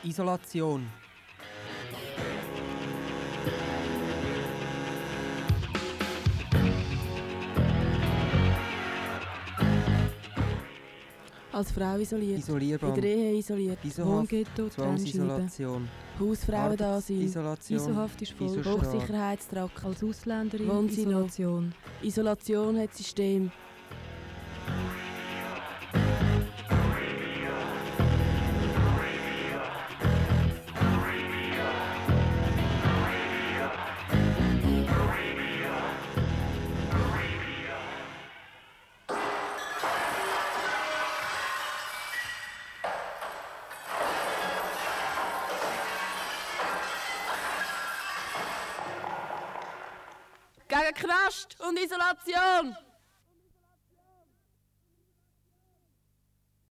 Isolation. Als Frau isoliert, Isolierband. in der Ehe isoliert, Wohnghetto, Zwangsisolation. Hausfrauen da sein, Isolation. Isohaft ist voll. Isostraf. Hochsicherheitstrakt, Als Ausländerin, Wohnsilo. Isolation. Isolation hat System. Gegen Knast und Isolation!